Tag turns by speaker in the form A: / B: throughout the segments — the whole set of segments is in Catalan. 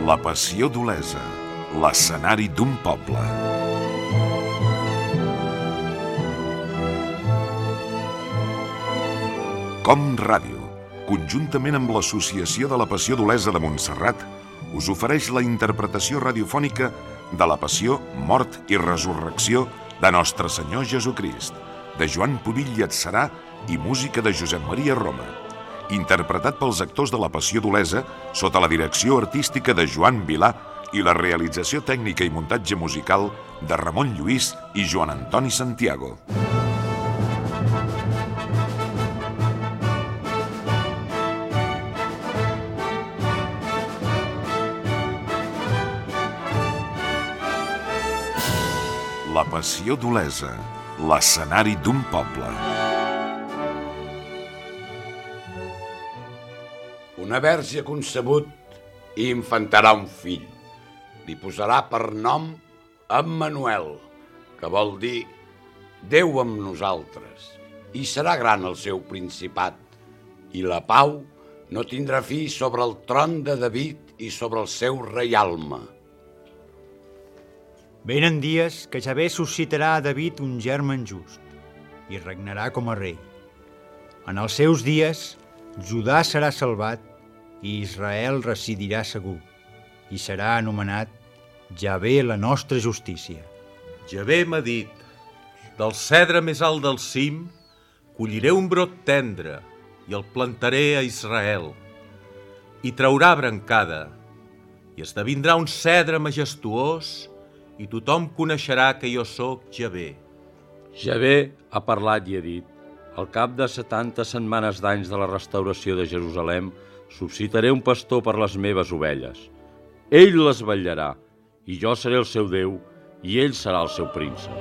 A: La passió d'Olesa, l'escenari d'un poble. Com Ràdio, conjuntament amb l'Associació de la Passió d'Olesa de Montserrat, us ofereix la interpretació radiofònica de la Passió, Mort i Resurrecció de Nostre Senyor Jesucrist, de Joan Pubill i Adserà i música de Josep Maria Roma, interpretat pels actors de la Passió d'Olesa sota la direcció artística de Joan Vilà i la realització tècnica i muntatge musical de Ramon Lluís i Joan Antoni Santiago. La Passió d'Olesa, l'escenari d'un poble.
B: Una verge ha concebut i infantarà un fill. Li posarà per nom Emmanuel, que vol dir Déu amb nosaltres, i serà gran el seu principat, i la pau no tindrà fi sobre el tron de David i sobre el seu reialme.
C: Venen dies que Javé suscitarà a David un germen just i regnarà com a rei. En els seus dies, Judà serà salvat i Israel residirà segur i serà anomenat Javé la nostra justícia.
D: Javé m'ha dit, del cedre més alt del cim colliré un brot tendre i el plantaré a Israel i traurà brancada i esdevindrà un cedre majestuós i tothom coneixerà que jo sóc Javé.
E: Javé ha parlat i ha dit, al cap de 70 setmanes d'anys de la restauració de Jerusalem, suscitaré un pastor per les meves ovelles. Ell les vetllarà, i jo seré el seu Déu, i ell serà el seu príncep.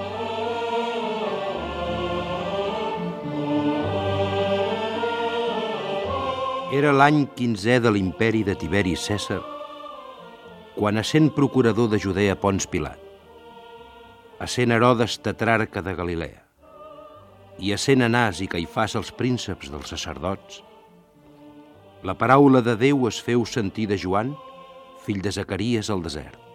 F: Era l'any 15è de l'imperi de Tiberi Cèsar, quan essent procurador de Judea Pons Pilat, essent Herodes tetrarca de Galilea, i essent Anàs i Caifàs els prínceps dels sacerdots, la paraula de Déu es feu sentir de Joan, fill de Zacaries al desert.